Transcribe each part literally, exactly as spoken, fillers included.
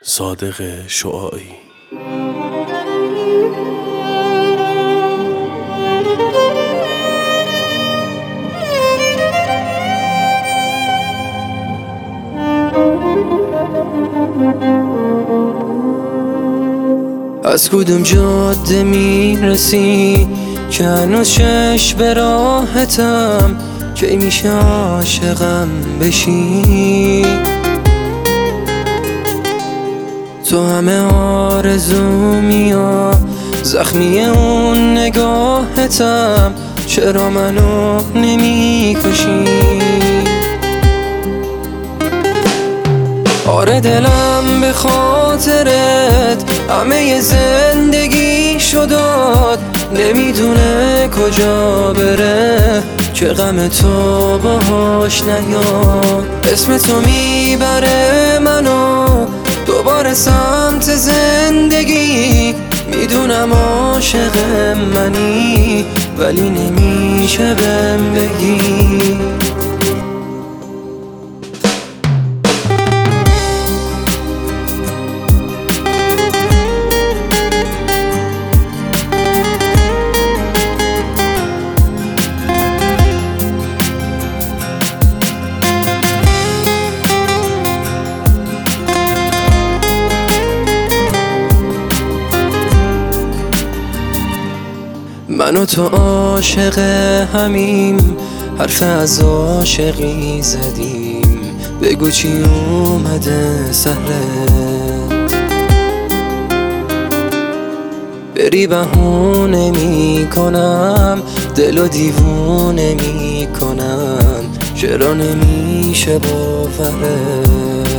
صادق شعاعی. از کدوم جاده میرسی که هنوز چشم به راحتم، کی میشه عاشقم بشی؟ تو همه آرزومیا زخمی اون نگاهتم، چرا منو نمی کشی؟ آره دلم به خاطرت همه زندگی شداد، نمیدونه کجا بره که غم تو باهاش نیاد. اسم تو میبره منو دوباره سمت زندگی، میدونم عاشق منی ولی نمیشه بهم بگی. من و تو عاشق همیم، حرف از عاشقی زدیم، بگو چی اومده سهرت؟ بری بهونه می کنم، دلو دیوونه می کنم، چرا نمیشه باورت؟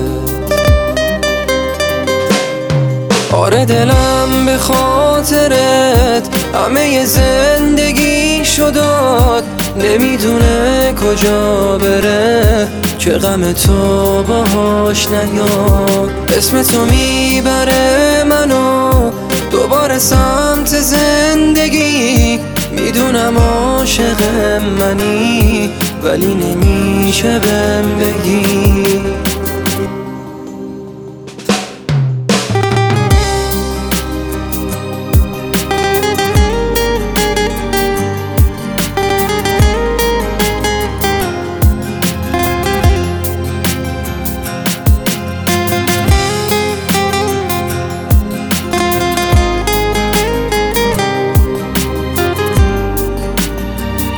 آره دلم به خاطرت همه زندگی شداد، نمیدونه کجا بره که غم تو باهاش نیاد. اسم تو میبره منو دوباره سمت زندگی، میدونم عاشق منی ولی نمیشه بهم بگی.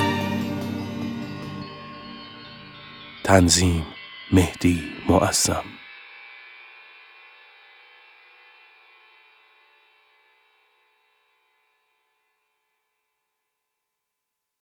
تنظیم مهدی معظم.